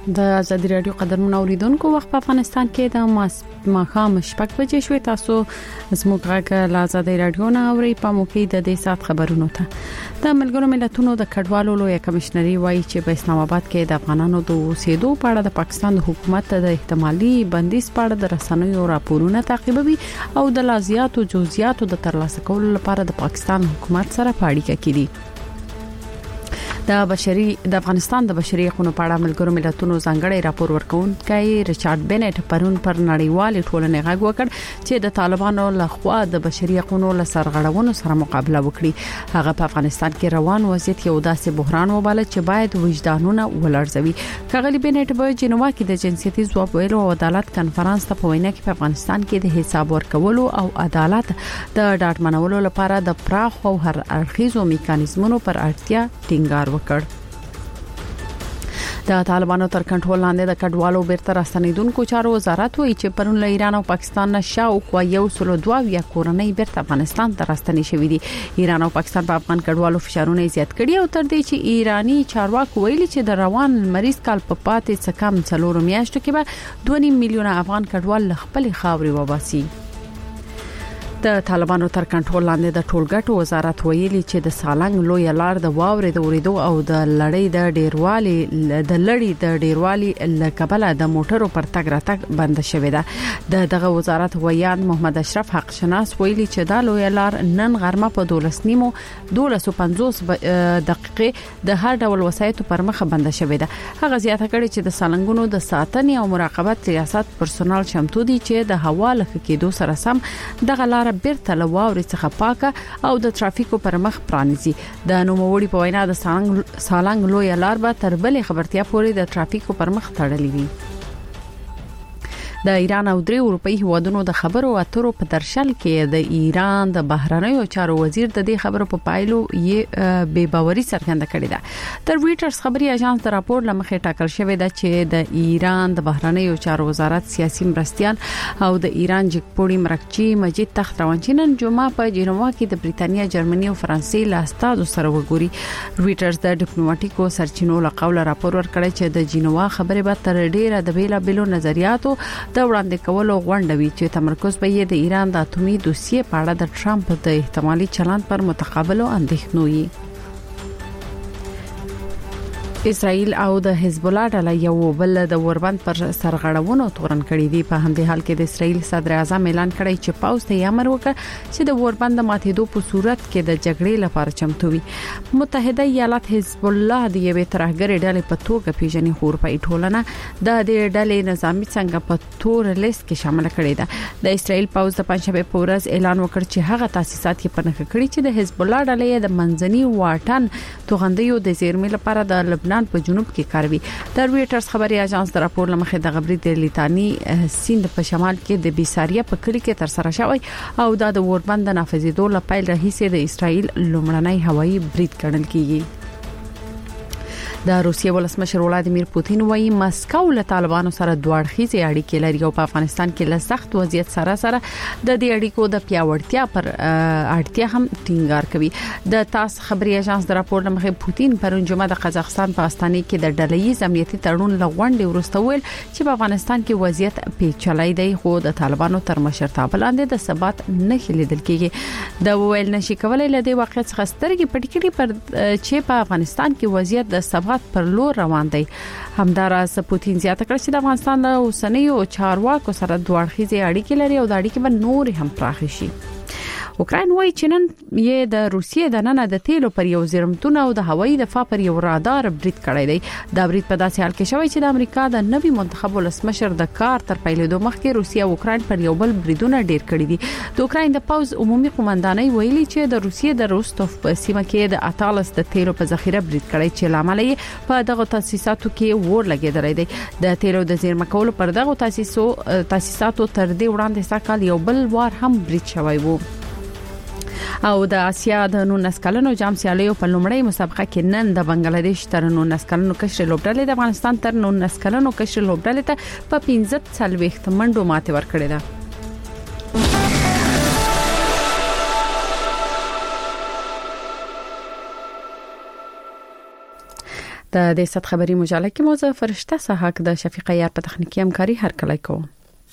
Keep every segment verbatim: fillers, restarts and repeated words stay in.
د ازادي رادیو قدرمن اوریدونکو وخت په افغانستان کې د ماخام شپږ بجې شوې. تاسو زموږ غږ له ازادي رادیو نه اوري په موقع د دې سات خبرونو ته. د ملګرو ملتونو د کډوالو لوی کمشنري وایي چې په اسلام آباد کې د افغانانو د اوسېدو په اړه د پاکستان د حکومت د احتمالي بندیز په اړه د رسنیو راپورونه تعقیبوي او د لازیاتو جزئیاتو د ترلاسه کولو لپاره د پاکستان حکومت سره په اړیکه کې دي. د بشري د افغانستان د بشري حقوقو په اړه ملګرو ملتونو ځانګړی راپور ورکوونکی ریچارډ بنټ پرون پر نړیوال ټولنې غږ وکړ چې د طالبانو لخوا د بشري حقوقو له سرغړونو سره مقابله وکړي. هغه په افغانستان کې روان وضعیت یو داسې بحران وباله چې باید وجدانونه ولړزوي. کغلی بنټ په جنوا کې د جنسيتي ځواب ویلو او عدالت کانفرنس ته په وینا کې په افغانستان کې د حساب ورکولو او عدالت د ډاډمنولو لپاره د پراخ او هر اړخیزو میکانیزمونو پر اړتیا ټینګار وکړ. د طالبانو تر کنټرول لاندې د کډوالو بیرته راستنیدونکو چارو وزارت وایي چې پرون له ایران او پاکستان نشاو یو سل دوه یا کورنۍ بیرته افغانستان ته راستنې شوې دي. ایران او پاکستان په افغان کډوالو فشارونه زیات کړي او تر دې چې ایرانی چارواکي ویلي چې د روان مریض کال په پاتې څه کم څلور میاشتو کې به دوه نیم میلیونه افغان کډوال خپل خاوري وباسي. د طالبانو تر کنټرول لاندې د ټولګټو وزارت ویلي چې د سالنګ لوی لار د واورې د اوریدو او د لړۍ د ډیروالي د لړۍ د ډیروالي لکبله د موټرو پر تګ راتګ بند شوې ده. د دغه وزارت ویان محمد اشرف حق شناس ویلي چې دا لوی لار نن غرمه په دولس نیمو دولس پنځوس دقیقې د هر ډول وسایتو پر مخ بند شوې ده. هغه زیاته کړي چې د سالنګونو د ساتنې او مراقبت ریاست پرسونل چمتو دي چې د هوا لخوا کېدو سره سم دغه لار بیرته لواوري څخه پاکه او د ترافیکو پر مخ پرانیزي. د نوموړي په وینا د سالنګ لوی لار به تر بلې خبرتیا پورې د ترافیکو پر مخ تړلې وي. د ایران او درې اروپאי هوادونو د خبرو اترو په درشل کې د ایران د بهرنیو چارو وزیر د دې خبرو په پایلو یې بې باوري څرګنده کړې ده. د رويټرز خبري اژانس د راپور لمخې ټاکل شوې ده چې د ایران د بهرنیو چارو وزارت سیاسي مرستيال او د ایران جګپوړي مرکچی مجید تخت روانچینن جمعه په جنوا کې د بریتانیا، جرمني او فرانسې له استادو سره وګوري. رويټرز د ډیپلوماټیکو سرچینو له قوله راپور ورکړی چې د جنوا خبرې به تر ډیره د بیلا بیلو نظریاتو د وړاندې کولو غونډوي چې تمرکز به یې د ایران د اتومي دوسیې په اړه د ټرمپ د احتمالي چلند پر متقابلو اندېښنو وي. اسرائیل او د حزب الله ډله یو بل د اوربند پر سرغړونو تورن کړي دي. په همدې حال کې د اسرائیل صدر اعظم اعلان کړی چې پاوز ته امر وکړ چې د اوربند ماتېدو په صورت کې د جګړې لپاره چمتو وي. متحده ایالات حزب الله د یوې ترهګرې ډلې په توګه پیژني، خو اروپאי ټولنه د دې ډلې نظامی څنګه په تور لیست کې شامل کړي ده. د اسرائیل پاوز د پنځشنبه په ورځ اعلان وکړ چې هغه تاسیسات یې پنځه کړي چې د حزب الله ډلې د منځني واټن توغندیو د زیرمې لپاره د لبنان په جنوب کې کاروي. د رويټرز خبري اژانس د راپور لمخې د غبري د لیتانی سیند په شمال کې د بیساریا په کلی کې تر سره شوی او د اوربند نافذېدو لپاره راهیسه د اسرائیل لومړنی هوایي برید ګڼل کیږي. د روسیې ولسمشر ولادیمیر پوتین وایي مسکو له طالبانو سره دوه اړخیزې اړیکې لري او په افغانستان کې له سخت وضعیت سره سره د دې اړیکو د پیاوړتیا پر اړتیا هم ټینګار کوي. د تاس خبري اژانس د راپور لمخې پوتین پرون جمعه د قزاقستان په استانه کې د ډله‌ییز امنیتي تړون لغونډې ورسته ویل چې په افغانستان کې وضعیت پیچلې دی، خو د طالبانو تر مشرتابه لاندې د ثبات نه لیدل کېږي. د ویل نشي کولای له دې واقعیت څخه سترګې پټ کړي پر چې په افغانستان کې وضعیت د ثبات پر لور روان دی. همداراز پوتین زیاته کړ چې د افغانستان له اوسنیو چارواکو سره دوه اړخیزې اړیکې لري او د اړیکې به نور هم پراخ شي. اوکراین وایي چې نن یې د روسیې د نن د تیلو پر یو زیرمتون او د هوایي دفاع پر یو رادار برید کړی دی. دا برید په داسې حال کې شوی چې د امریکا د نوي منتخب ولسمشر د کار تر پیلېدو مخکې روسیا او اوکراین پر یو بل بریدونه ډیر کړی دي. د اوکراین د پوز عمومي قومندانۍ ویلي چې د روسیې د روستوف په سیمه کې د اتالس د تیلو په ذخیره برید کړی چې لامل یې په دغه تاسیساتو کې ور لګیدلی دی. د تیلو د زیرمه کولو پر دغه تاسیسو تاسیساتو تر دې وړاندې ساکال یو بل وار هم برید شوی وو. او د آسیا د نولس کلنو جام سیالیو په لومړۍ مسابقه کې نن د بنگلاديش تر نولس کلنو کشر لوبډلې د افغانستان تر نولس کلنو کشر لوبډلې ته په پنځه څلوېښت منډو ماتې ورکړې ده. د دې ست خبري مجله کې موضوع فرشته صحاک د شفیق یار په تخنیکی همکاري هر کله کوم.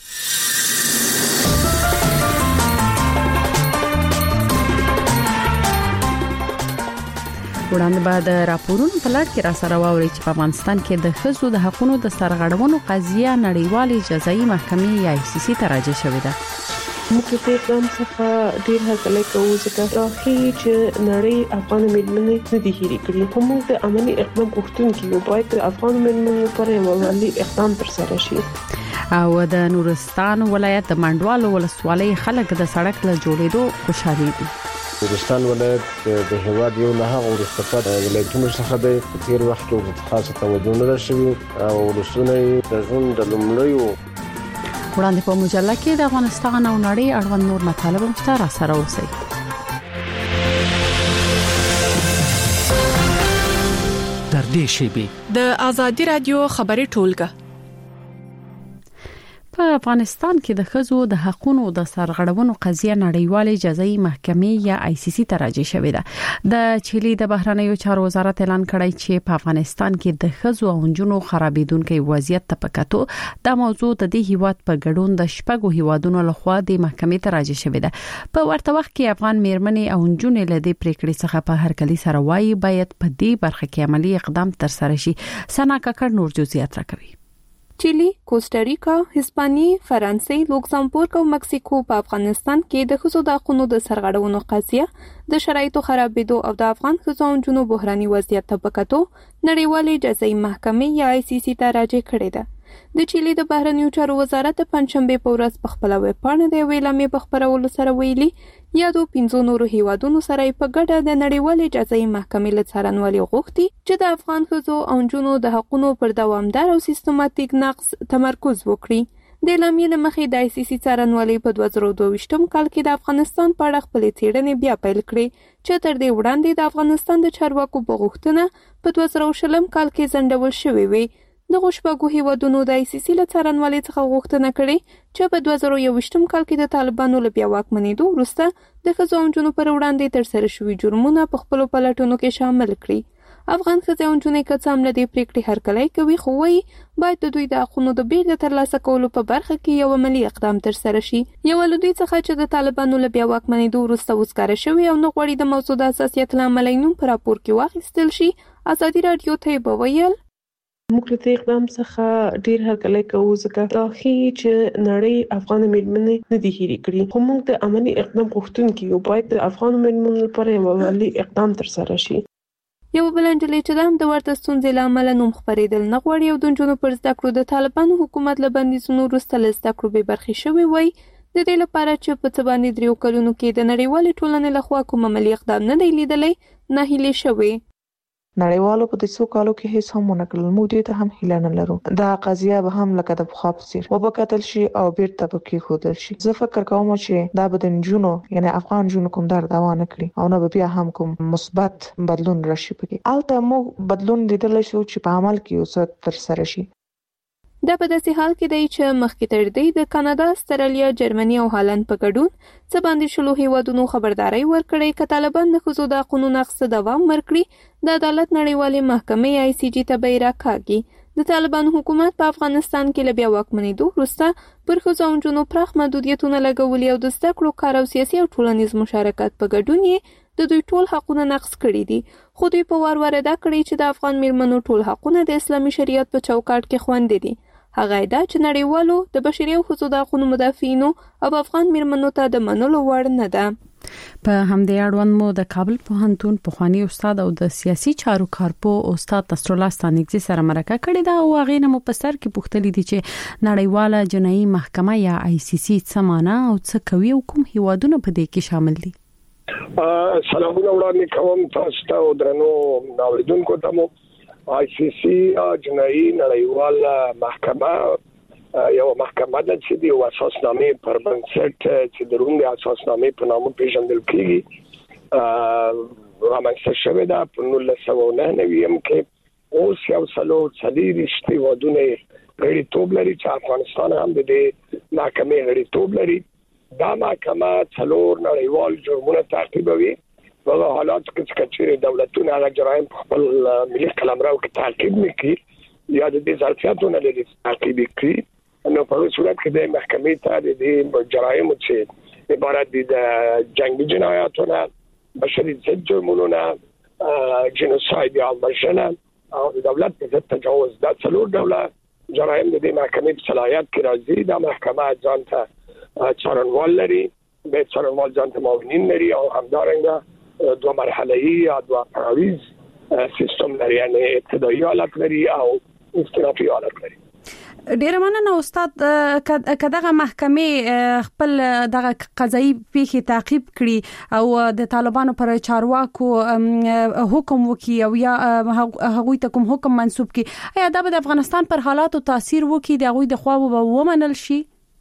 وړاندې بعد راپورونو په لړ کې را سره واوري چې په افغانستان کې د ښځو د حقوقو د سرغړونو قضیه نړیوالې جزایي محکمې یا آی سی سی ته راجع شوې ده. موږ په اقدام څخه ډیر هڅه کوو چې راخي چې نړۍ افغان ملمنې نه دي هېرې کړي. موږ د عملی اقدام غوښتونکي یو، باید د افغان ملمنو لپاره یو عملی اقدام ترسره شي. او د نورستان ولایت د منډوال ولسوالۍ خلک د سړک له جوړېدو خوشاله دي. نورستان ولایت د هیواد یو نه هغه وروسته پاتې ولایتونو څخه د تیر وخت کې خاصه توجه نه شوي او ولسونه د ژوند د لومړیو وړاندې په مجله کې د افغانستان او نړۍ اړوند نور مطالب مشترک سره اوسئ. در دې شیبه د ازادي رادیو خبري ټولګه. په افغانستان کې د ښځو د حقوقو د سرغړونو قضیه نړیوالې جزایي محکمې یا آی سی سی ته راجع شوې ده. د چيلي د بهرنیو چارو وزارت اعلان کړی چې په افغانستان کې د ښځو او نجونو خرابېدونکو وضعیت ته پکاتو د موضوع د دې هیواد په ګډون د شپږو هیوادونو لخوا د محکمې ته راجع شوې ده. په ورته وخت کې افغان میرمنې او نجونې له دې پریکړې څخه په هر کلی سره وایي باید په دې برخه کې عملی اقدام ترسره شي. سنا کاکړ نور جزئیات راکوي. چیلی، کوسټاریکا، هسپانیا، فرانسې، لوکزامبورګ او مکسیکو په افغانستان کې د ښځو د حقوقو د سرغړونو قضیه د شرایطو خرابېدو او د افغان ښځو او نجونو بحراني وضعیت ته پکاتو نړیوالې جزایي محکمې یا آی سی سی ته راجع کړې ده. د چیلی د بهرنیو چارو وزارت د پنځشنبه په ورځ په خپل ویب پاڼه د ویلامې په خبرولو سره ویلي یادو پنځو نورو هیوادونو سره په ګډه د نړیوالې جزایي محکمې له څارنوالۍ غوښتي چې د افغان ښځو او نجونو د حقوقو پر دوامدار او سیستماتیک نقض تمرکز وکړي. د اعلامیې له مخې د آی سی سی څارنوالۍ په دوه زره دوه ویشتم کال کې د افغانستان په اړه خپلې څېړنې بیا پیل کړې چې تر دې وړاندې د افغانستان د چارواکو په غوښتنه په دوه زره شلم کال کې ځنډول شوې وي. د غوښبګو هیوادونو د آی سی سی له څارنوالۍ څخه غوښتنه کړې چې په دوه زره یوویشتم کال کې د طالبانو له بیا واکمنېدو وروسته د ښځو او نجونو پر وړاندې ترسره شوي جرمونه په خپلو پلټنو کې شامل کړي. افغان ښځې او نجونې که څه هم له دې پریکړې هرکلی کوي، خو وایي باید د دوی د حقونو د بیرته ترلاسه کولو په برخه کې یو عملي اقدام ترسره شي. یوه له دوی څخه چې د طالبانو له بیا واکمنېدو وروسته وزګاره شوي او نه غواړي د موضوع د حساسیت له امله نوم په راپور کې واخیستل شي، ازادي راډیو ته یې وویل موږ له اقدام څخه ډیر هرکلی کوو ځکه راخي چې نړۍ افغان ملمنې نه دي هېرې کړي. خو موږ د عملی اقدام غوښتونکي یو، باید د افغان ملمنو لپاره یو عملی اقدام ترسره شي. یو بل نجلۍ چې د هم د ورته ستونزې له امله نوم خپرېدل نه غواړي او د نجونو پر زده کړو د طالبانو حکومت له بندیزونو وروسته له زده کړو بې برخې شوې وای، د دې لپاره چې په څه باندې دریو کلونو کې د نړیوالې ټولنې لخوا کوم عملي اقدام نه دی لیدلی، ناهیلې شوې. نړیوالو په دې څو کالو کې هیڅ هم ونه کړل. موږ دې ته هم هیله نه لرو دا قضیه به هم لکه د پخوا په څیر وبکتل شي او بیرته به کېښودل شي. زه فکر کوم چې دا به د نجونو یعنی افغان نجونو کوم در دوا نه کړي او نه به بیا هم کوم مثبت بدلون راشي پکې. البته موږ بدلون لیدلی شو چې په عمل کې اوس ترسره شي. دا په داسې حال کې دی چې مخکې تر دې د کاناډا، استرالیا، جرمني او هالند په ګډون څه باندې شلو هیوادونو خبرداري ورکړې چې طالبان د ښځو د حقوقو نقض ته دوام ورکړي د عدالت نړیوالې محکمې آی سی جی ته به یې راکاږي. د طالبان حکومت په افغانستان کې له بیا واکمنېدو وروسته پر ښځو او نجونو پراخ محدودیتونه لګولي او د زده کړو، کار او سیاسي او ټولنیز مشارکت په ګډون یې د دوی ټول حقونه نقض کړي دي. خو دوی په وار وار ادا کړي چې د افغان میرمنو ټول حقونه د اسلامي شریعت په چوکاټ کې خوندي دي. هغه دا چې نړیوالو د بشري او ښځو د حقوقو مدافعینو او افغان میرمنو ته د منلو وړ نه ده. په همدې اړوند مو د کابل پوهنتون پخوانی استاد او د سیاسي چارو کارپو استاد نصرالله ستانکزي سره مرکه کړې ده او هغه نه مو په سر کې پوښتلې دي چې نړیواله جنایي محکمه یا آی سی سی څه معنا او څه کوي او کوم هیوادونه په دې کې شامل دي. سلامونه وړاندې کوم تاسو ته او درنو اوریدونکو ته. مو آی سی سی جنایي نړیواله محکمه یو محکمه ده چې د اساسنامې پر بنسټ چې د روم د اساسنامې په نامه پیژندل کیږي رامنځته شوې ده په نولس سوه نهه نوي کې. اوس یو سلو څلوېښت هیوادونه غړیتوب لري چې افغانستان هم د دې محکمې غړیتوب لري. دا محکمه څلور نړیوال جرمونه تعقیبوي په حالات کې چې دولتونه هغه جرایم په خپل ملي قلمرو کې تعقیب نکړي یا د دې ظرفیتونو لري تعقیب کړي نو په صورت کې د محکمې ته د دې جرایم چې عبارت دي د جنگي جنایاتونو بشري ضد جرمونو جنوساید یا وژنه او د دولت په ضد تجاوز د څلور ډوله جرایم د دې محکمې په صلاحیت کې راځي د محکمه ځان ته څارنوال لري د څارنوال ځان ته معاونین لري او همدارنګه دوه مرحله‌ای یا دوه پړاویز سیستم لري یعنی ابتدایي حالت لري او استنافي حالت لري. ډیر مننه استاد کداغه محکمې خپل دغه قضایي پیښې تعقیب کړي او د طالبانو پر چارواکو حکم وکي او یا هغوی ته کوم حکم منسوب کړي ایا دا به د افغانستان پر حالاتو تاثیر وکي د هغوی د خوا ومنل شي؟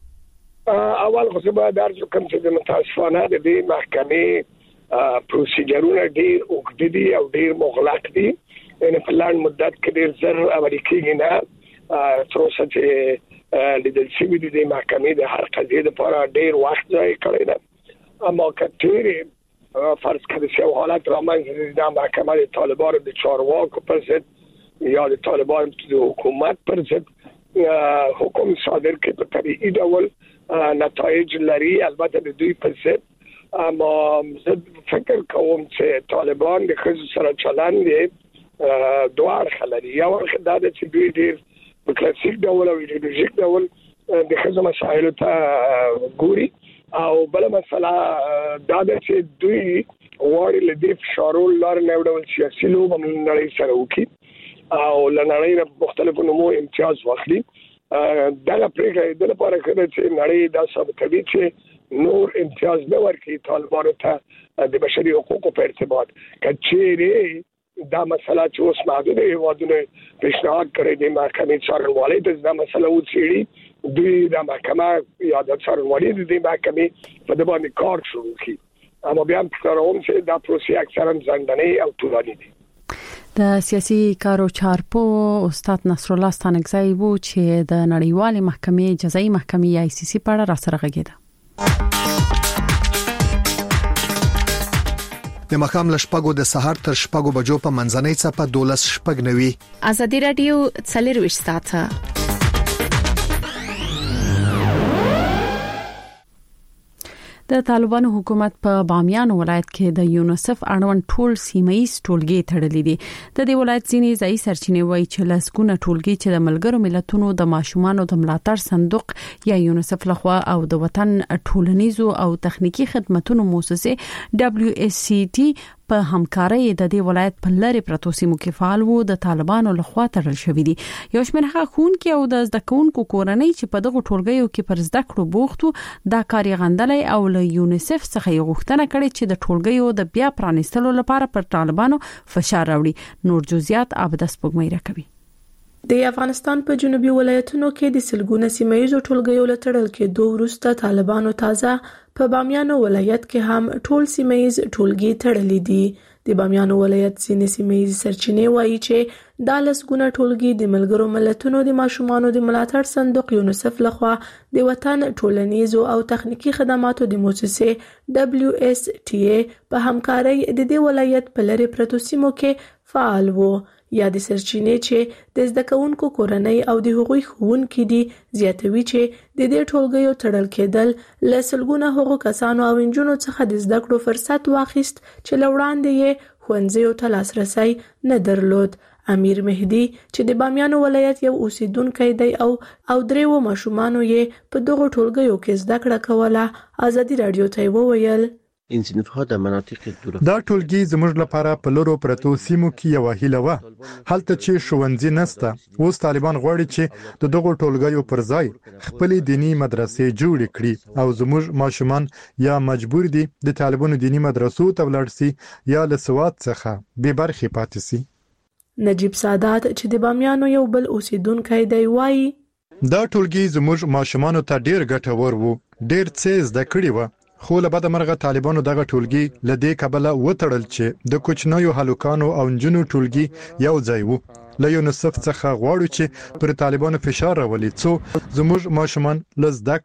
اول خو به درځو کوم چې د متاسفانه د دې محکمې پروسیجرونه ډیر اوږد دي او ډیر مغلق دي ان په لاند مدت کې ډیر زر امریکایي نه تروسه چې لیدل شوی د محکمې د هر قضیه لپاره ډیر وخت ځای کړی دی اما کله فرض کړئ چې حالت رامنځته د محکمې د طالبانو د چارواکو پر ضد یا د طالبانو د حکومت پر ضد حکم صادر کړي په طبيعي ډول نتایج لري البته د دوی پر ضد اما زه فکر کوم چې طالبان د خصوص سره چلند دي دوه اړخ لري یو اړخ دا چې دوی ډیر په کلاسیک ډول او ایدئولوژیک ډول د خزو مسایلو ته ګوري او بل مسله دا چې دوی غواړي لدې فشارول لار نه ډول سیاسي لوب نړۍ سره وکړي او لنړۍ مختلفو نمو امتیاز واخلي دا پرېږه د لپاره چې نړۍ دا ثابتوي چې نور امتیاز نه ورکړي طالبانو ته د بشري حقوقو په ارتباط کچېره دا مسله چې اوس محدود هیوادونه پیشنهاد کړی دی محکمې څارنوالۍ ته دا مسله وڅېړي دوی د محکمه یا د څارنوالۍ د دې محکمې په د باندې کار شروع کړي اما بیا هم فکر کوم چې دا پروسې اکثرا ځنډنۍ او طولاني دي. د سیاسي کارو چارپو استاد نصر الله ستانکزی وو چې د نړیوال محکمې جزایي محکمې آی سی سی په اړه را سره غږیده. د مخام لشپګو د سحر تر شپګو بجو په منځنۍ څپه دولس شپګ نوي. ازادي رادیو څلرويشت ساعته د طالبانو حکومت په بامیان ولایت کې د یونیسف اړوند ټول سیمایي ټولګي تړلې دي. د دې ولایت ځینې ځای سرچینې وایي چې لسګونه ټولګي چې د ملګرو ملتونو د ماشومانو د ملاتړ صندوق یا یونیسف لخوا او د وطن ټولنیزو او تخنیکی خدماتو مؤسسه دبليو اس سی ټي په همکارۍ د دې ولایت په لری پروتو سیمو کې فعال وو د طالبانو لخوا تړل شوې دي. یو شمېر هغه خون کې او د زده کوونکو کورنۍ چې په دغه ټولګیو کې پر زده کړو بوختو دا کار غندلې او له یونیسف څخه یې غوښتنه کړې چې د ټولګیو د بیا پرانیستلو لپاره پر طالبانو فشار راوړي. نور جزئیات عبدس پګمې راکوي. د افغانستان په جنوبي ولایتونو کې د سلګونه سیمایي ټولګیو لټړل کې دوه ورسته طالبانو تازه په بامیان ولایت کې هم ټول سیمایي ټولګي تړلې دي. د بامیان ولایت سینې سیمایي سرچینې وایي چې د لسګونه ټولګي د ملګرو ملتونو د ماشومانو د ملاتړ صندوق یونیسف لخوا د وطن ټولنیزو او تخنیکی خدماتو د مؤسسه دبليو اس ټي اي په همکارۍ د دې ولایت په لری پروتو سیمو کې فعال وو. یا د سرچینې چې د زده کوونکو کورنۍ او د هغوی ښوونکي دي زیاتوي چې د دې ټولګیو تړل کېدل لسلګونه هغو کسانو او انجونو څخه د زده کړو فرصت واخیست چې لوړاندې یې ښوونځیو ته لاسرسی نه درلود. امیر مهدی چې د بامیان ولایت یو اوسیدونکی دی او او دریو ماشومانو یې په دغه ټولګیو کې زده کړه کوله ازادي رادیو ته وویل این صنف‌ها در مناطق دور دا ټولګي زموږ لپاره په لورو پرتو سیمو کې یو هیله و. هلته چې ښوونځي نسته اوس طالبان غواړي چې د دغه ټولګیو پر ځای خپل دینی مدرسې جوړ کړي او زموږ ماشومان یا مجبور دي د طالبانو دینی مدرسو ته ولاړ شي یا له سواد څخه بې برخې پاتې شي. نجیب سادات چې د بامیانو یو بل اوسیدونکی دی وایي دا ټولګي زموږ ماشومانو ته ډیر ګټور وو. ډیر څه زده کړي و. خو له بده مرغه طالبانو دغه ټولګي لدې کبله وتړل چې د کوچنیو هلوکانو او نجونو ټولګي یو ځای وو. له یونیسف څخه غواړو چې پر طالبانو فشار راولي څو زموږ ماشومان له زده کړو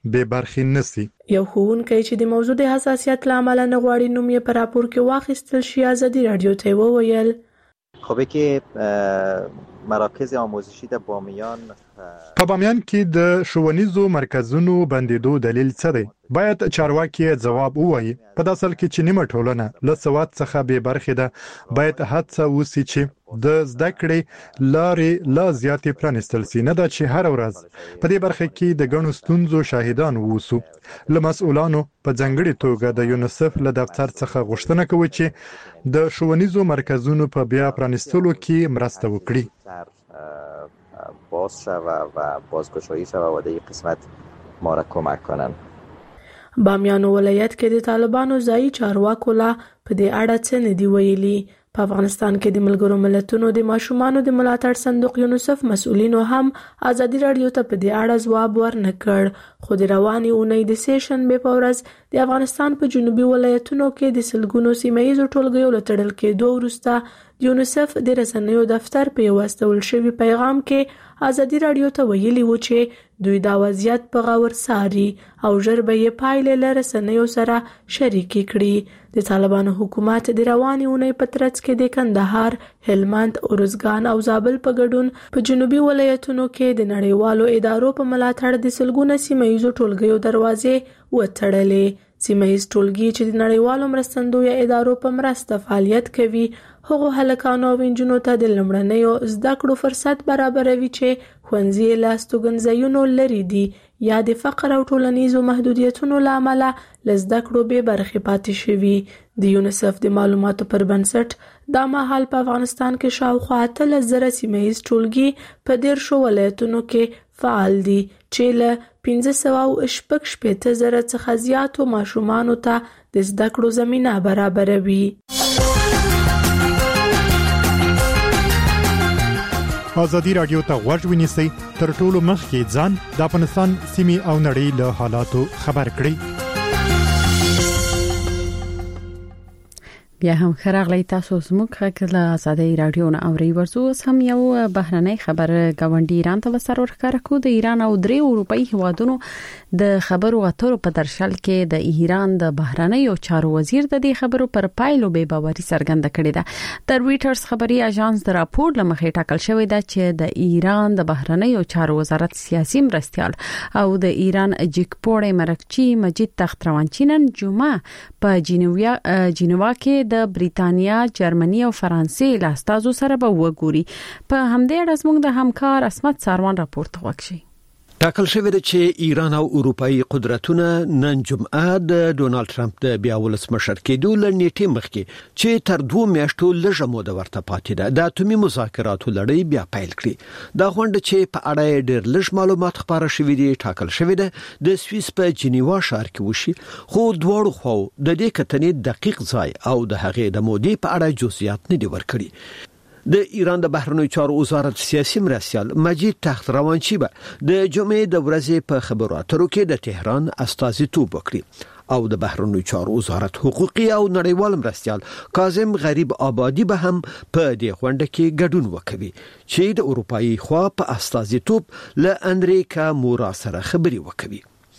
بې برخې نسی. یو ښوونکی چې د موضوع د حساسیت لامل نه غواړي نوم یې په راپور کې واخیستل شي ازادي رادیو ته وویل خب که مراکز آموزشی در بامیان په بامیان کې د ښوونیزو مرکزونو بندیدو دلیل څه دی؟ باید چارواکي ځواب ووایي. په داسې حال کې چې نیمه ټولنه له سواد څخه بې برخې ده، باید هڅه وشي چې د زده کړې لارې لا زیاتې پرانیستل شي، نه دا چې هر ورځ په دې برخه کې د ګڼو ستونزو شاهدان ووسو. له مسؤلانو په ځانګړې توګه د یونیسف له دفتر څخه غوښتنه کوي چې د ښوونیزو مرکزونو په بیا پرانیستلو کې مرسته وکړي. باز شوه و بازگشایی شوه و در این قسمت ما را کمک کنن. بامیان ولایت کې د طالبانو ځایي چارواکو لا په دې اړه څه نه دی ویلي. په افغانستان کې د ملګرو ملتونو د ماشومانو د ملاتړ صندوق یونیسف مسؤلینو هم ازادي رادیو ته په دې اړه ځواب ورنکړ، خو د رواني اونۍ د سه شنبې په ورځ د افغانستان په جنوبي ولایتونو کې د سلګونو سیمه‌ییزو ټولګیو له تړل کېدو وروسته د یونیسف د رسنیو دفتر په یو استول شوی پیغام کې ازادي رادیو ته ویلي و چې دوی دا وضعیت په غور څاري او ژر به یې پایلې له رسنیو سره شریکې کړي. د طالبانو حکومت د رواني اونۍ په ترڅ کې د کندهار، هلمند، ارزګان او زابل په ګډون په جنوبي ولایتونو کې د نړیوالو ادارو په ملاتړ د سلګونو سیمه‌ییزو ټولګیو دروازې وتړلې. سیمه‌ییز ټولګي چې د نړیوالو مرستندویه ادارو په مرسته فعالیت کوي، هغو هلکانو او نجونو ته د لومړنیو زده کړو فرصت برابروي چې ښوونځي له استوګنځایونو لرې دي یا د فقر او ټولنیزو محدودیتونو له امله له زده کړو بې برخې پاتې شوي. د یونیسف د معلوماتو پر بنسټ دا مهال په افغانستان کې شاوخوا اتلس زره سیمه‌ییز ټولګي په دیرشو ولایتونو کې فعال دي چې له پنځه سوه او شپږ شپېته زره څخه زیاتو ماشومانو ته د زده کړو زمینه برابروي. ازادي رادیو ته غوږ ونیسئ، تر ټولو مخکې ځان د افغانستان سیمې او نړۍ له حالاتو خبر کړئ. بیا هم خراغلی تاسو زموږ خبر له ازادي رادیو نه اوري. ورسو هم یو بهرنۍ خبر غونډي ایران ته وسر ورکړه کو د ایران او درې اروپאי هوادونو د خبرو اترو په درشل کې د ایران د بهرنۍ چارو وزیر د دې خبرو پر پایلو به باوري څرګنده کړې ده. د رويټرز خبري اژانس د راپور لمخې ټاکل شوی دی چې د ایران د بهرنۍ چارو وزارت سیاسي مرستيال او د ایران جګپوړې مرکچی مجید تختروانچی نن جمعه په جنیوا جنیوا کې د بریتانیا، جرمني او فرانسې لاستازو سره به وګوري. په همدې اړه زموږ د همکار اسمت ساروان راپورټ وکړي. ټاکل شوی دی چې ایران او اروپאי قدرتونه نن جمعه د ډونالد ټرمپ د بیا ولسمشر کېدو لنیټې مخکې چې تر دوه میاشتو لږه موده ورته پاتې ده د اتومي مذاکراتو لړۍ بیا پیل کړي. دا غونډه چې په اړه ډېر لږ معلومات خبره شوې دي ټاکل شوی ده د سویس په جنیوا ښار کې وشي، خو دواړو خو د دې کتنې دقیق ځای او د هغې د مودې په اړه جزئیات نه دي ورکړي. د ایران د بهرنیو چارو وزارت سیاسي مرستيال مجید تختروانچی به د جمعې د ورځې په خبرو اترو کې د تهران استازیتوب وکړي او د بهرنیو چارو وزارت حقوقي او نړیوال مرستيال کاظم غریب آبادی به هم په دې غونډه کې ګډون وکوي چې د اروپאי خوا په استازیتوب له انریکا مورا سره خبري وکوي.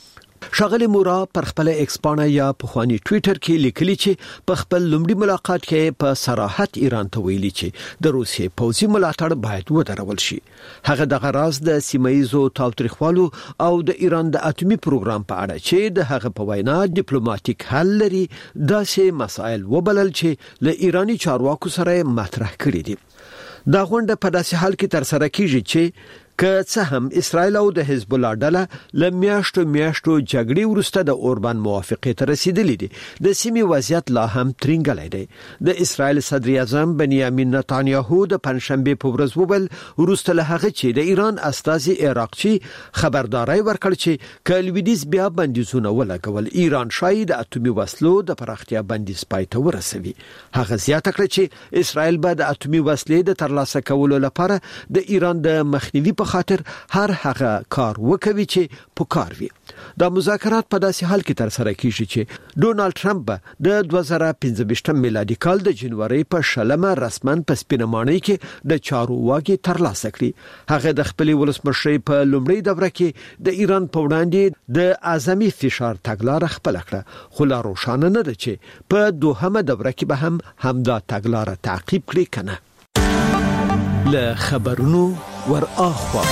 شاغلی مورا پر خپل ایکس پاڼه یا په خواني ټوئیټر کې لیکلي چې په خپل لومړي ملاقات کې په صراحت ایران ته ویلي چې د روسیې پوځي ملاتړ باید ودرول شي. هغه د غراز د سیمایزو تاوتریخوالو او د ایران د اټومي پروګرام په اړه چې د هغه په وینا ډیپلوماټیک حل لري داسې مسایل وبلل چې له ایرانی چارواکو سره مطرح کړي دي. دا غونډه په داسې حال کې تر سره کیږي چې که څه هم اسرائیل او د حزب الله ډله له میاشتو میاشتو جګړې وروسته د اوربان موافقې ته رسیدلې دي، د سیمې وضعیت لا هم ترنګلی دی. د اسرائیل صدر اعظم بنیامین نتانیاهو د پنځشنبه په ورځ وویل وروسته له هغه چې د ایران استازي عراقچی خبرداري ورکړ چې که لویدیز بیا بندیزونه ولګول ایران شاید د اټومي وسلو د پراختیا بندیز پای ته ورسوي. هغه زیاته کړه چې اسرائیل به د اټومي وسلې د ترلاسه کولو لپاره د ایران د مخنیوي په خاطر هر هغه کار وکوي چې پکار وي. دا مذاکرات په داسې حال کې تر سره کیږي چې ډونالد ټرمپ د دوه زره پنځه ویشت میلادي کال د جنوري په شلمه رسماً په سپینمانۍ کې د چارو واګي ترلاسه کړي. هغه د خپل ولسمشر په لومړۍ دوره کې د ایران په وړاندې د اعظمي فشار تګلارې خپل کړه، خو لا روښانه نه ده چې په دوهمه دوره کې به هم همدا تګلارې تعقیب کړي کنه. له خبرونو ور اخوا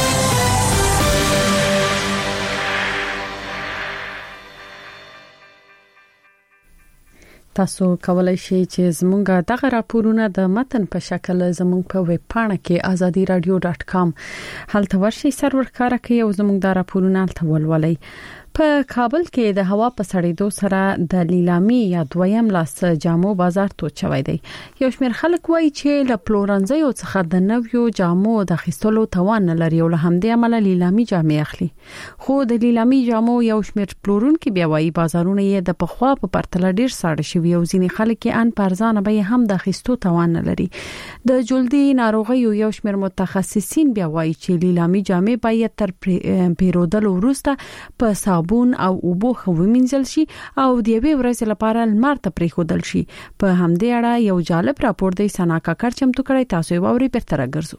تاسو کولای شئ چې زموږ دغه راپورونه د متن په شکل زموږ په ویب پاڼه کې azadi radio dot com هلته ورشي سرور کار کوي او زموږ د راپورونه هلته ولولئ. په کابل کې د هوا په سړېدو سره د لیلامي یا دویم لاس جامو بازار توچ شوی دی. یو شمېر خلک وایي چې له پلورنځیو څخه د نویو جامو د اخیستلو توان نه لري او له همدې امله لیلامي جامې اخلي. خو د لیلامي جامو یو شمېر پلورونکي بیا وایي بازارونه یې د پخوا په پرتله ډیر ساړه شوي او ځینې خلک یې ان پرځانه به هم د اخیستو توان نه لري. د جلدي ناروغیو یو شمېر متخصصین بیا وایي چې لیلامي جامې باید تر پیرودلو وروسته په صابون او اوبو خو ومنځل شي او د یوې ورځې لپاره لمر ته پریښودل شي. په همدې اړه یو جالب راپور دی سنا کاکړ چمتو کړی، تاسو یې واورئ پرته راګرځو.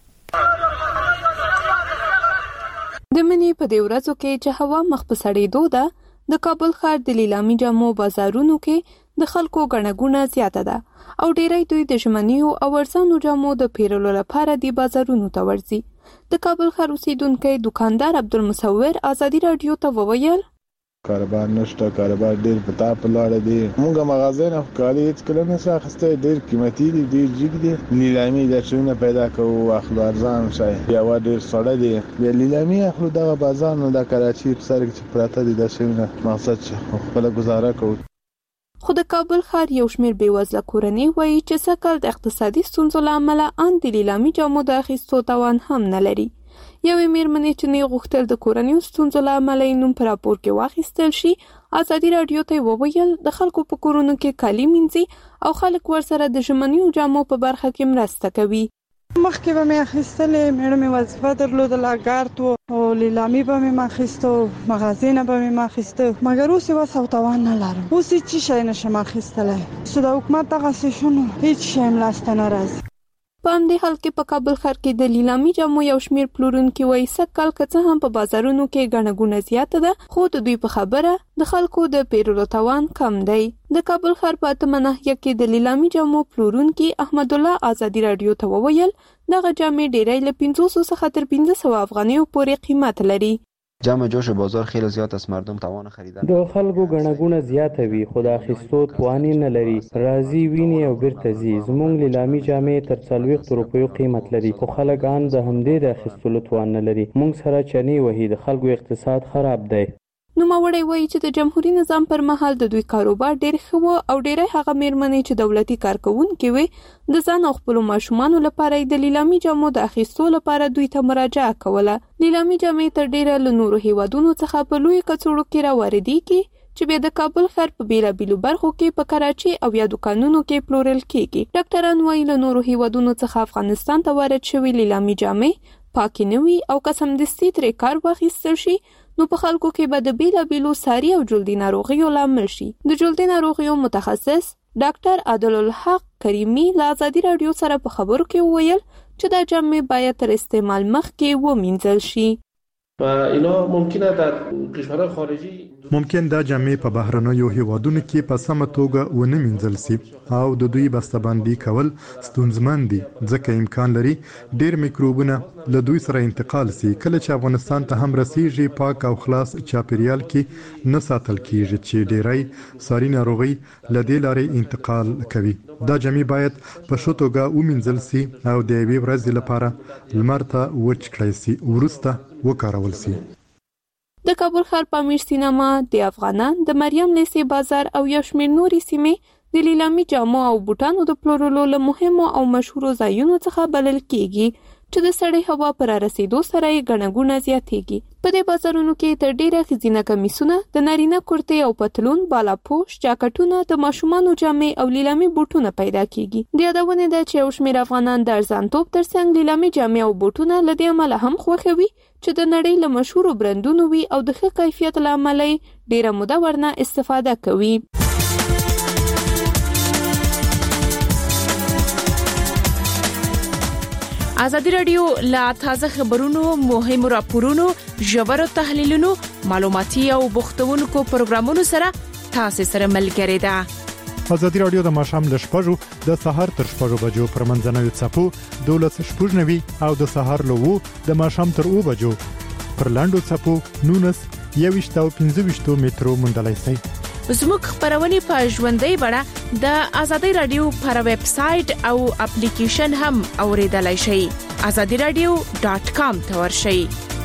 د منې په دې ورځو کې چې هوا مخ په سړېدو ده، د کابل ښار د لیلامي جامو بازارونو کې د خلکو ګڼه ګوڼه زیاته ده او ډېری دوی د ژمنیو او ارزانو جامو د پیرلو لپاره د بازارونو ته ورځي. د کابل ښار اوسیدونکو دکاندار عبدالمصور ازادي رادیو ته وویل کاروبار نشته، کاروبار ډیر په تا په لاړه دی. موږ مغازه نه کالي هیڅ کله نه اخیسته، ډیر قیمتي دي، ډیر جګ دي. نیلامي د شونه پیدا کوو اخلو ارزان شي یا و ډیر سړه دي. بیا نیلامي اخلو دغه بازار نه د کراچي په سر کې پراته دي د شونه مقصد خپل گزاره کوو. خو د کابل ښار یو شمېر بېوزله کورنۍ وایي چې سږکال د اقتصادي ستونزو له امله ان د لیلامي جامو د اخیستو توان هم نه لري. یوې مېرمنې چې نه غوښتل د کورنیو ستونزو له امله یې نوم په راپور کې واخیستل شي، ازادي رادیو ته وویل د خلکو په کورونو کې کالي مینځي او خلک ورسره د ژمنیو جامو په برخه کې مرسته کوي. مخکې به مې اخیستلې، مېړه مې وظیفه درلودله، ګارد و او لیلامي به مې اخیستو، مغازې نه به مې اخیسته، مګر اوس یې وس او توان نه لرم. اوس هېڅ شی نشم اخیستلی چې د حکومت دغسې شونو هېڅ شی هم لاسته نه راځي. په همدې حال کې په کابل ښار کې د لیلامي جامو یو شمېر پلورونکي وایي سږکال که څه هم په بازارونو کې ګڼه ګوڼه زیاته ده، خو د دوی په خبره د خلکو د پیرلو توان کم دی. د کابل ښار په اتمه ناحیه کې د لیلامي جامو پلورونکي احمد الله ازادي رادیو ته وویل دغه جامې ډېری له پنځوسو څخه تر پنځه سوه افغانیو پورې قیمت لري. جمع جوش بازار خیلی زیات است، مردم توان خریدن د خلکو ګڼه ګوڼه زیاته وي خو د اخیستو توان نه لري. راځي ویني او بیرته ځي. زموږ لیلامي جامې تر څلوېښتو روپیو قیمت لري خو خلک ان د همدې د اخیستلو توان نه لري. موږ سره چنې وهي، د خلکو اقتصاد خراب دی. نوموړی وایي چې د جمهوریت نظام پر مهال د دوی کاروبار ډېر ښه و او ډېری هغه مېرمنې چې دولتي کارکوونکې وې د ځان او خپلو ماشومانو لپاره د لیلامي جامو د اخیستو لپاره دوی ته مراجعه کوله. لیلامي جامې تر ډېره له نورو هیوادونو څخه په لویو کڅوړو کې راواردېږي چې بیا د کابل ښار په بیلابیلو برخو کې په کراچي او یا دکانونو کې پلورل کېږي. ډاکټران وایي له نورو هیوادونو څخه افغانستان ته وارد شوي لیلامي جامې پاکې نه وي او که سمدستي ترې کار واخیستل شي نو په خلکو کې به د بیلابیلو ساري او جلدي ناروغیو لامل شي. د جلدي ناروغیو متخصص ډاکټر عادل الحق کریمي له ازادي رادیو سره په خبرو کې وویل چې دا جامې باید تر استعمال مخکې ومینځل شي. اینا ممکنه در کشورهای خارجی ممکن دا جامې په بهرنیو هیوادونو کې په سمه توګه ونه مینځل شي او د دوی بسته‌بندي کول ستونزمن دي ځکه امکان لري ډېر میکروبونه له دوی سره انتقال شي. کله چې افغانستان ته هم رسیږي پاک او خلاص چاپیریال کې نه ساتل کیږي چې ډېری ساري ناروغي له دې لارې انتقال کوي. دا جامې باید په ښه توګه ومینځل شي او د یوې ورځې لپاره لمر ته وچ کړای شي وروسته وکارول شي. د کابل ښار په امیر سینما، د افغانان، د مریم لیسي بازار او یو شمېر نورې سیمې د لیلامي جامو او بوټانو د پلورلو له مهمو او مشهورو ځایونو څخه بلل کېږي چې د سړې هوا پر رسیدو سره یې ګڼګونه زیاتېږي. په دې بازارونو کې تر ډیره ښځینه کمیسونه، د نارینه کرتې او پتلون، بالاپوش، جاکټونه، د ماشومانو جامې او لیلامي بوټونه پیدا کیږي. د یادونه ده چې یو شمېر افغانان د ارزانتوب ترڅنګ لیلامي جامې او بوټونه له دې امله هم خوښوي چې د نړۍ له مشهورو برندونو وي او د ښه کیفیت له امله ډیره موده ورنه استفاده کوي. ازادي رادیو لا تازه خبرونو، مهمو راپورونو، ژورو تحلیلونو، معلوماتي او بوختونکو پروګرامونو سره تاسو سره ملګری ده. ازادي رادیو د ماښام ل شپږو د سهار تر شپږو بجو پر منځنوي څپو دولس شپږنوي او د سهار له وو د ماښام تر اوو بجو پر لاندو څپو نونس یويشت او پنځه ویشت میټرو مونډلای شي. زموږ خبرونه په ژوندۍ بڼه د ازادي رادیو پر ویب سټ او اپلیکیشن هم اوریدلای شئ. azadi radio dot com ته ورشئ.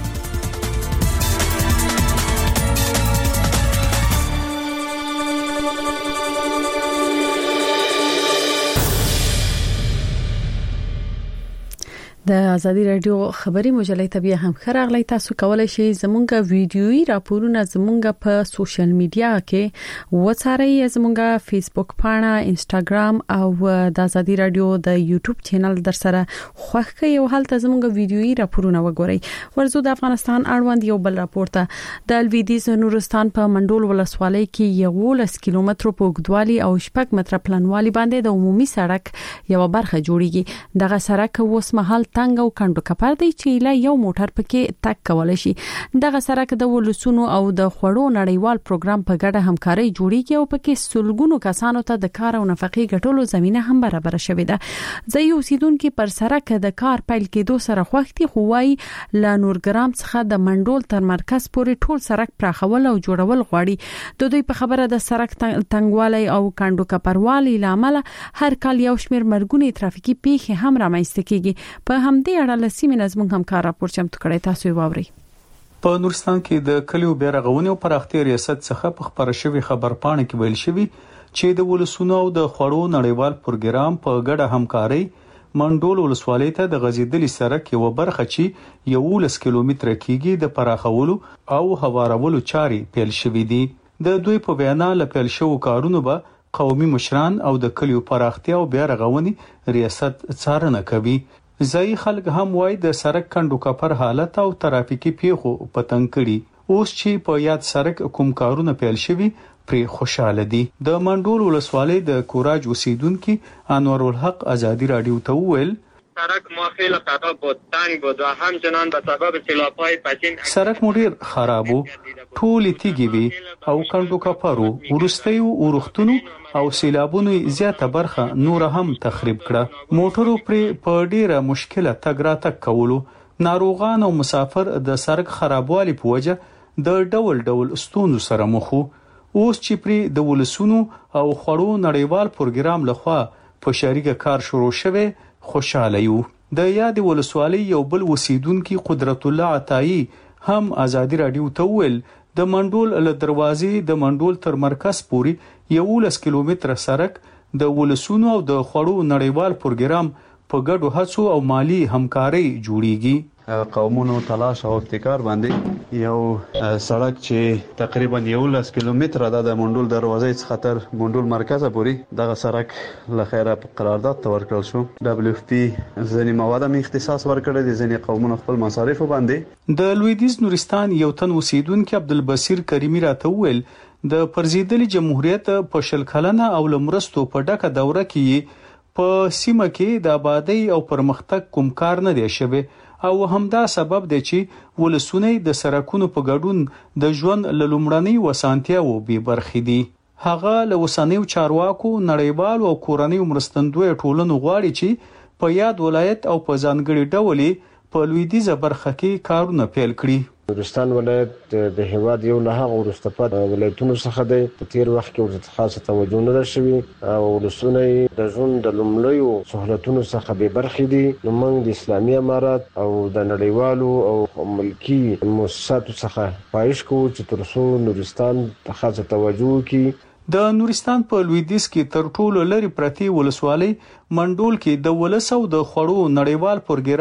د ازادي رادیو خبري مجلې ته بیا هم خراغلی. تاسو کولای شئ زمونږ ویډیويي راپورونه زمونږ په سوشل میډیا کې وڅارئ، زمونږ فیسبوک پاڼه، انستګرام او د ازادي رادیو د یوټیوب چینل در سره خوښ کړئ او هلته زمونږ ویډیويي راپورونه وګورئ. ورزو د افغانستان اړوند یو بل راپور ته د لویدیز نورستان په منډول ولسوالۍ کې یو لس کیلومترو په اوږدوالي او شپږ متره پلنوالي باندې د عمومي سړک یو برخه جوړیږي. دغه سړک اوس مهال تنګ او کندو کپر دی چې لا یو موټر پکې تک کولای شي. دغه سړک د ولسونو او د خوړو نړیوال پروګرام په ګډه همکاري جوړیږي او پکې سلګونو کسانو ته د کار او نفقې ګټلو زمينه هم برابر شوې ده. ځای اوسیدونکو پر سړک د کار پیل کېدو سره خوښتي خوای ل نورګرام څخه د منډول تر مرکز پورې ټول سړک پراخول او جوړول غواړي. د دوی په خبره د سړک تنګوالي او کندو کپروالي لامل هر کال یو شمېر مرګونی ترافیکي پیښې هم رامنځته کیږي. په همدې اړه لسیمه نظم همکار راپور چمتو کړی، تاسو یې واورئ. په نورستان کې د کلیو بیرغونی او پراختیا ریاست څخه په خبر شوی خبر پاڼه کې ویل شوی چې د ولسونو او د خوړو نړیوال پروګرام په ګډه همکاري منډول ولسوالۍ ته د غزیدلی سړک یو برخه چې یو لس کیلومتره کېږي د پراخولو او هوارولو چاري پیل شوې دي. د دوی په بیان له پیل شوو کارونو به قومي مشران او د کلیو پراختیا او بیرغونی ریاست څارنه کوي. ځای خلک هم وای د سړک کندو کپر حالت او ترافیکي پیښو پتنګ کړي. اوس چې په یاد سړک کوم کارونه پیل شوي پرې خوشاله دي. د منډول ولسوالۍ د کوراج اوسیدونکو انور الحق ازادي رادیو ته وویل سړک ما خیلی خراب بود، تنگ بود و همچنان به سبب سیلاب‌های پچین سړک مو ډیر خرابو، ټول تیږي وي او کندو کپرو ورستیو ورختونو او سیلابونو زیاته برخه نور هم تخریب کړه. موټرو پر په ډیره مشکله تګ را تک کولو. ناروغان او مسافر د سړک خرابوالي په وجه د ډول ډول ستونزو سره مخ وو. اوس چې پر د ولسونو او خوړو نړیوال پروګرام لخوا په شریکه کار شروع شوه خوشاله یو. د یاد ولسوالۍ یو بل وسیدونکو قدرت الله عطایی هم ازادي رادیو ته ویل د منډول له دروازې د منډول تر مرکز پورې یو لس کیلومتره سړک د ولسونو او د خوړو نړیوال پروګرام په ګډو هڅو او مالی همکاري جوړیږي. قومونو تلاش او ابتکار باندې یو سړک چې تقریبا یو لس کیلومتره د منډول دروازې څخه تر منډول مرکز پورې دغه سړک له خیره په قرارداد تور کړل شو. دبليو اف پی ځینې مواد هم اختصاص ورکړي دي، ځینې قومونو خپل مصارف باندې. د لویدیز نورستان یو تن اوسیدونکو عبدالبصیر کریمی راته ویل د پرزیدلی جمهوریت په شل کلنه او لمرستو په ډکه دوره کې په سیمه کې د آبادی او پرمختګ کوم کار نه دی شوی او همدا سبب دی چې ولسونه د سرکونو په ګډون د ژوند لومړنۍ وسانتیاو به برخې دي. هغه له وسانیو چارواکو نړیوال او کورنۍ مرستندوی ټولنو غواړي چې په یاد ولایت او په ځانګړي ډول په لویدیزه برخه کې کارونه پیل کړي. نورستان ولایت د هیواد یو نه هغه ورسته پات ولایتونو څخه دی. په تیر وخت کې ورته خاصه توجه نه شوی او ولسونه د ژوند د لومړیو سہولتونو څخه به برخې دي. نو موږ د اسلامي امارات او د نړیوالو او ملکی مؤسساتو څخه خواهش کوو چې ترڅو نورستان ته خاصه توجه وکړي. د نورستان په لویدیز کې تر ټولو لري پرتی ولسوالۍ منډول کې د ولس او د خوړو نړیوال پروګرام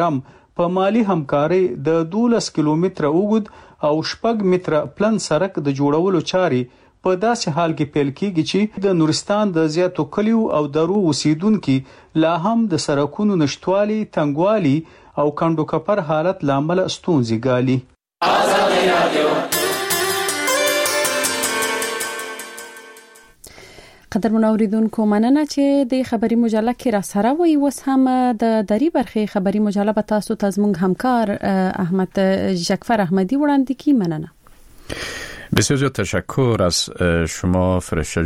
په مالی همکاري د دولس کیلومتره اوږد او شپږ متره پلن سړک د جوړولو چاري په داسې حال کې پیل کیږي چې د نورستان د زیاتو کلیو او درو اوسیدونکو لا هم د سړکونو نشټوالي، تنګوالي او کندو کپر حالت لامل ستونزې ګالي. قدر منوریدونکو مننه چې د خبري مجله کې را سره وي. وس هم د دری برخه خبري مجله به تاسو ته زموږ همکار احمد جعفر احمدی وړاندې کی. مننه. بسیار زیاد تشکر از شما فرشته